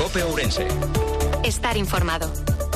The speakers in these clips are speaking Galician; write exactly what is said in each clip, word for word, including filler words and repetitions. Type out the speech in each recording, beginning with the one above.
COPE Ourense. Estar informado.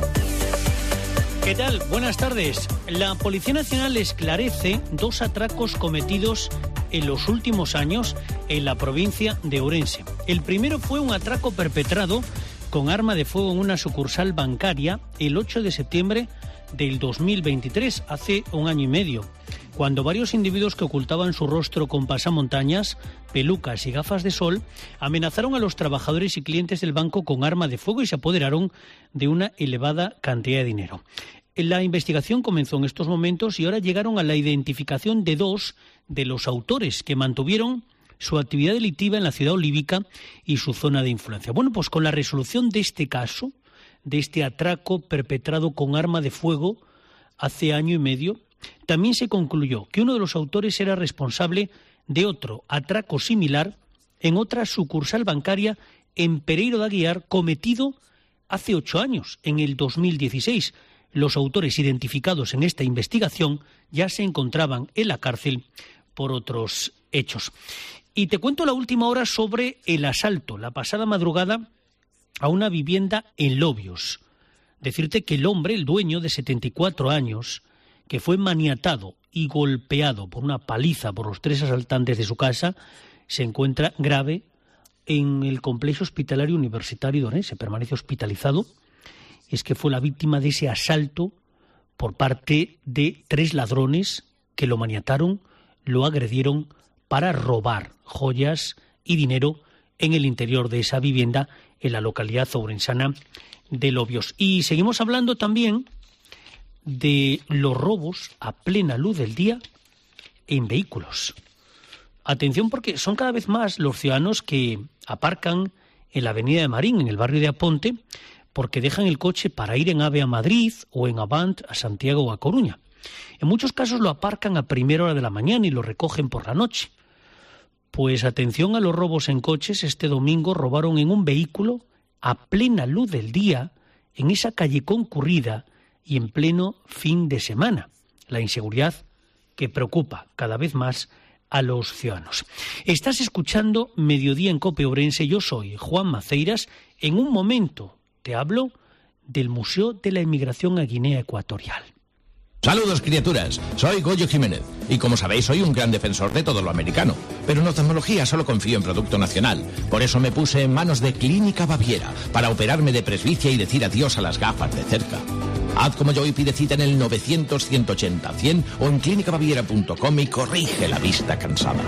¿Qué tal? Buenas tardes. La Policía Nacional esclarece dos atracos cometidos en los últimos años en la provincia de Ourense. El primero fue un atraco perpetrado con arma de fuego en una sucursal bancaria el ocho de septiembre del dos mil veintitrés, hace un año y medio, cuando varios individuos que ocultaban su rostro con pasamontañas, pelucas y gafas de sol amenazaron a los trabajadores y clientes del banco con arma de fuego y se apoderaron de una elevada cantidad de dinero. La investigación comenzó en estos momentos y ahora llegaron a la identificación de dos de los autores que mantuvieron su actividad delictiva en la ciudad olívica y su zona de influencia. Bueno, pues con la resolución de este caso, de este atraco perpetrado con arma de fuego hace año y medio, también se concluyó que uno de los autores era responsable de otro atraco similar en otra sucursal bancaria en Pereiro de Aguiar, cometido hace ocho años, en el dos mil dieciséis. Los autores identificados en esta investigación ya se encontraban en la cárcel por otros hechos. Y te cuento la última hora sobre el asalto, la pasada madrugada, a una vivienda en Lobios. Decirte que el hombre, el dueño de setenta y cuatro años, que fue maniatado y golpeado por una paliza por los tres asaltantes de su casa, se encuentra grave en el complejo hospitalario universitario de Ourense. Permanece hospitalizado. Es que fue la víctima de ese asalto por parte de tres ladrones que lo maniataron, lo agredieron para robar joyas y dinero en el interior de esa vivienda en la localidad ourensana de Lobios. Y seguimos hablando también de los robos a plena luz del día en vehículos. Atención, porque son cada vez más los ciudadanos que aparcan en la avenida de Marín, en el barrio de Aponte, porque dejan el coche para ir en AVE a Madrid o en Avant a Santiago o a Coruña. En muchos casos lo aparcan a primera hora de la mañana y lo recogen por la noche. Pues atención a los robos en coches. Este domingo robaron en un vehículo a plena luz del día en esa calle concurrida y en pleno fin de semana. La inseguridad que preocupa cada vez más a los ciudadanos. Estás escuchando Mediodía en COPE Ourense. Yo soy Juan Maceiras. En un momento te hablo del Museo de la Emigración a Guinea Ecuatorial. Saludos, criaturas. Soy Goyo Jiménez y, como sabéis, soy un gran defensor de todo lo americano. Pero en oftalmología solo confío en producto nacional. Por eso me puse en manos de Clínica Baviera para operarme de presbicia y decir adiós a las gafas de cerca. Haz como yo y pide cita en el novecientos, ciento ochenta, cien o en clínica baviera punto com y corrige la vista cansada.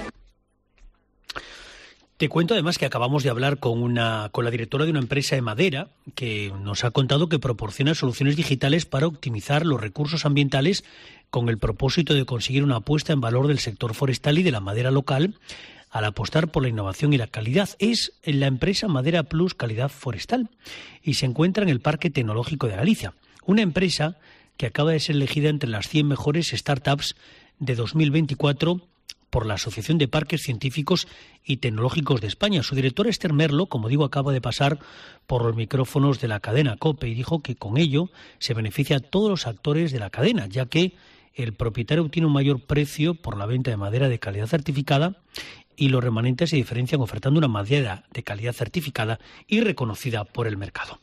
Te cuento además que acabamos de hablar con una con la directora de una empresa de madera que nos ha contado que proporciona soluciones digitales para optimizar los recursos ambientales con el propósito de conseguir una apuesta en valor del sector forestal y de la madera local al apostar por la innovación y la calidad. Es la empresa Madera Plus Calidad Forestal y se encuentra en el Parque Tecnológico de Galicia, una empresa que acaba de ser elegida entre las cien mejores startups de dos mil veinticuatro por la Asociación de Parques Científicos y Tecnológicos de España. Su director, Esther Merlo, como digo, acaba de pasar por los micrófonos de la cadena COPE y dijo que con ello se beneficia a todos los actores de la cadena, ya que el propietario obtiene un mayor precio por la venta de madera de calidad certificada y los remanentes se diferencian ofertando una madera de calidad certificada y reconocida por el mercado.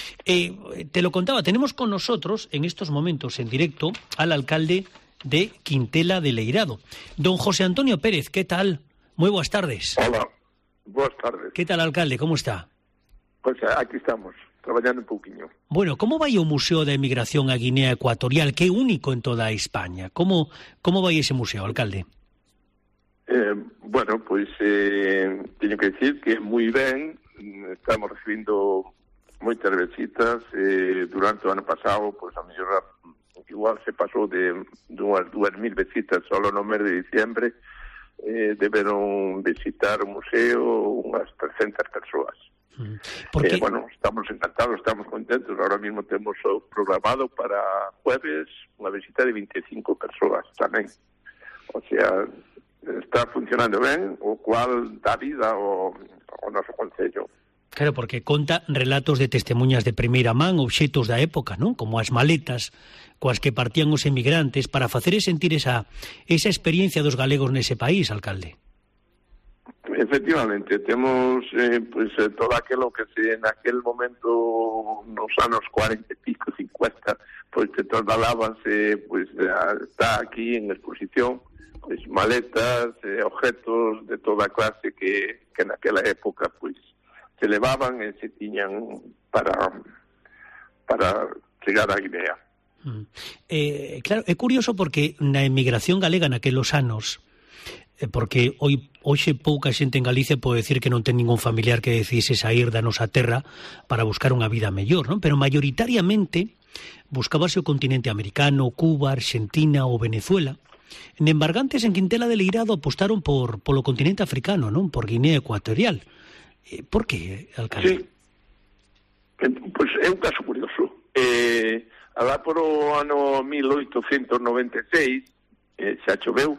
Eh, te lo contaba, tenemos con nosotros en estos momentos en directo al alcalde de Quintela de Leirado, don José Antonio Pérez. ¿Qué tal? Muy buenas tardes. Hola, buenas tardes. ¿Qué tal, alcalde? ¿Cómo está? Pues aquí estamos, trabajando un poquinho. Bueno, ¿cómo vai o Museo de Emigración a Guinea Ecuatorial? Que é único en toda España. ¿Cómo, cómo vai ese museo, alcalde? Eh, bueno, pues eh, teño que decir que moi ben. Estamos recibindo moitas visitas. Eh, durante o ano pasado, pues a mellor igual se pasou de dúas, dúas mil visitas solo no mes de diciembre. Eh, deberon visitar o museo unhas trescentas persoas. Porque... Eh, bueno, estamos encantados, estamos contentos. Ahora mismo temos programado para jueves unha visita de veinticinco persoas tamén. O sea, está funcionando ben, o cual dá vida ao, ao noso concello. Claro, porque conta relatos de testemunhas de primeira man, obxetos da época, non? Como as maletas coas que partían os emigrantes para facer sentir esa esa experiencia dos galegos nese país, alcalde. Efectivamente, temos eh, pues, eh, todo aquilo que se en aquel momento, nos anos cuarenta e pico, cincuenta, pois te trasladabanse, pois está aquí en exposición, pois maletas, eh, objetos de toda clase que, que naquela época pois se levaban e se tiñan para para chegar a Guinea. Mm. Eh, claro, é curioso porque na emigración galega naquelos anos, porque hoy hoxe pouca xente en Galicia pode decir que non ten ningún familiar que decidise sair da nosa terra para buscar unha vida mellor, non? Pero maioritariamente buscábase o continente americano, Cuba, Argentina ou Venezuela. En embargantes en Quintela de Leirado apostaron por polo continente africano, non? Por Guinea Ecuatorial. Eh, por que, alcalde? Sí, pois é un caso curioso. Eh, alá por o ano mil oitocentos noventa e seis, eh, xa choveu,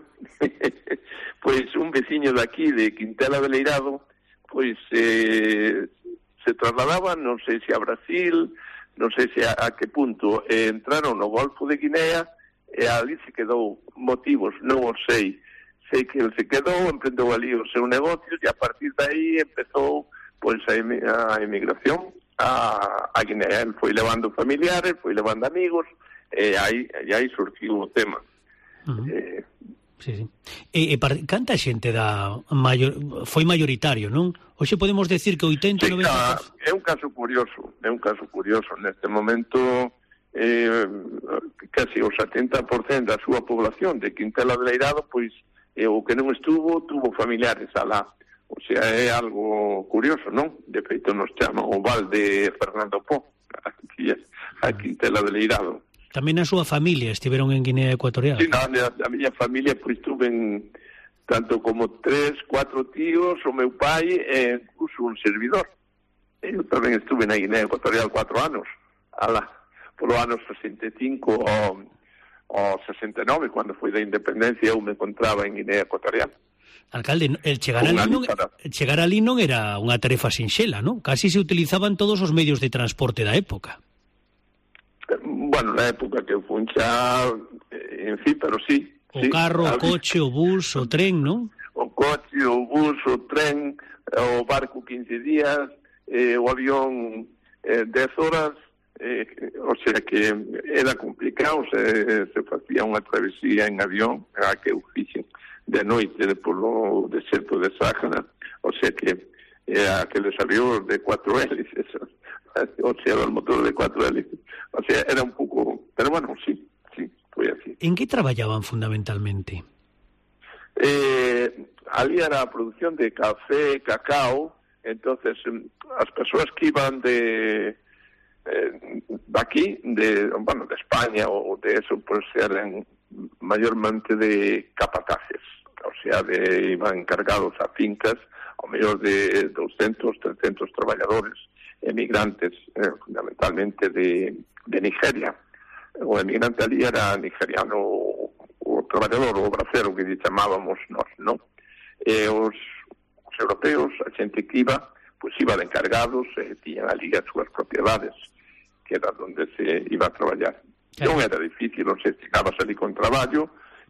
pois un veciño daqui de Quintela de Leirado pois eh, se trasladaba, non sei se a Brasil, non sei se a, a que punto, eh, entraron no Golfo de Guinea e ali se quedou. Motivos non os sei, sei que ele se quedou, emprendeu ali o seu negocio e a partir de aí empezou pois a, em, a emigración a, a Guinea. Ele foi levando familiares, foi levando amigos e aí, e aí surgiu o tema. Uh-huh. Eh, sí, sí. E, e para, canta xente da maior, foi maioritario, non? Hoxe podemos decir que oitenta, sí, noventa... É un caso curioso, é un caso curioso. Neste momento, eh, casi o setenta por cento da súa población de Quintela de Leirado, pois, eh, o que non estuvo, tuvo familiares alá. O sea, é algo curioso, non? De feito, nos chama o Val de Fernando Po, aquí, a Quintela de Leirado. Tamén a súa familia estiveron en Guinea Ecuatorial. Sí, na, a miña familia pois estuven tanto como tres, cuatro tíos, o meu pai e incluso un servidor. Eu tamén estuve na Guinea Ecuatorial cuatro anos, ala, polo ano sesenta e cinco ao, ao sesenta e nove, cando foi da independencia, eu me encontraba en Guinea Ecuatorial. Alcalde, el chegar ali, non, chegar ali non era unha tarefa sinxela, non? Casi se utilizaban todos os medios de transporte da época. Bueno, na época que eu fun xa, en fin, pero sí. O sí, carro, o coche, o bus, o tren, non? O coche, o bus, o tren, o barco quince días, eh, o avión eh, dez horas, eh, o sea que era complicado, se, se facía unha travesía en avión, a que eu fixen de noite polo deserto de Sáhara, o sea que eh, aqueles avións de cuatro hélices, o sea, el motor de cuatro hélices, o sea, era un pouco, pero bueno, sí, sí, foi así. En que traballaban fundamentalmente? Eh, ali era a producción de café, cacao, entonces as persoas que iban de eh, aquí, de, bueno, de España ou de eso, pues eran mayormente de capataces, o sea, de, iban encargados a fincas, ao mellor de doscientos, trescientos traballadores, emigrantes, eh, fundamentalmente de, de Nigeria. O emigrante ali era nigeriano, o, o traballador, o bracero que chamábamos nós, non? E os, os europeos, a xente que iba, pois iba de encargados, e tiñan ali as súas propiedades, que era onde se iba a traballar. Claro. Non era difícil, non se chegabas ali con traballo,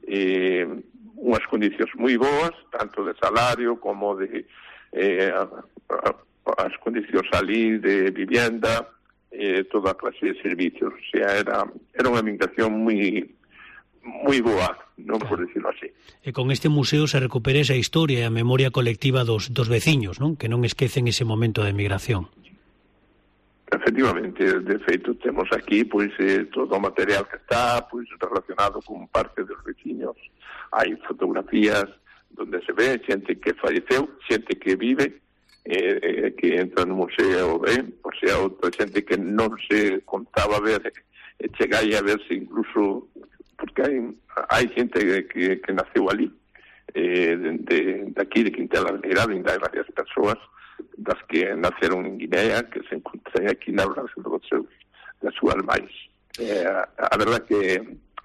e unhas condicións moi boas, tanto de salario como de eh, a, a, as condicións ali de vivienda, eh, toda a clase de servicios. O sea, era, era unha migración moi moi boa, non, por decirlo así. E con este museo se recupera esa historia e a memoria colectiva dos, dos veciños, non? Que non esquecen ese momento de migración. Efectivamente, de feito temos aquí pois eh, todo o material que está pois relacionado con parte dos veciños. Hai fotografías donde se ve xente que falleceu, xente que vive, eh, eh, que entra no museo, ben, o sea, outra xente que non se contaba ver, e eh, chegai a verse incluso, porque hai, hai xente que, que naceu ali, eh, de, de, de aquí, de Quintela de Leirado, ainda hai varias persoas das que naceron en Guinea, que se encontran aquí na Brasil dos seus, das súas mães. Eh, a verdad que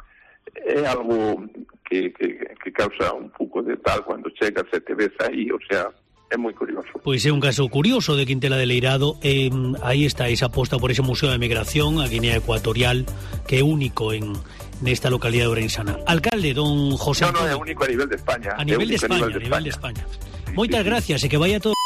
é algo que, que, que causa un pouco de tal cando chegas e te ves aí, o sea, é moi curioso. Pois é un caso curioso de Quintela de Leirado. Eh, aí está esa aposta por ese Museo de Migración a Guinea Ecuatorial, que é único en nesta localidade ourensana. Alcalde, don José No, no, é único a nivel de España. A nivel de España, a nivel de España. Moitas gracias e que vaya todo